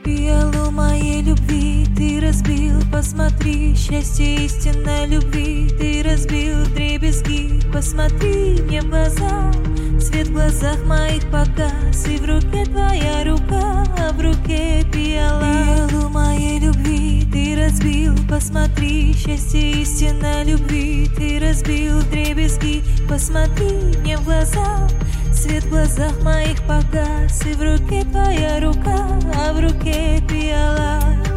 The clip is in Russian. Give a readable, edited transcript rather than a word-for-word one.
Пиалу моей любви ты разбил, посмотри, счастье истинной любви ты разбил вдребезги. Посмотри мне в глаза, свет в глазах моих погас, и в руке твоя рука, а в руке пиала. Пиалу моей любви ты разбил, посмотри, счастье истинной любви ты разбил вдребезги. Посмотри мне в глаза, свет в глазах моих погас, и в руке твоя рука, а в руке пиала.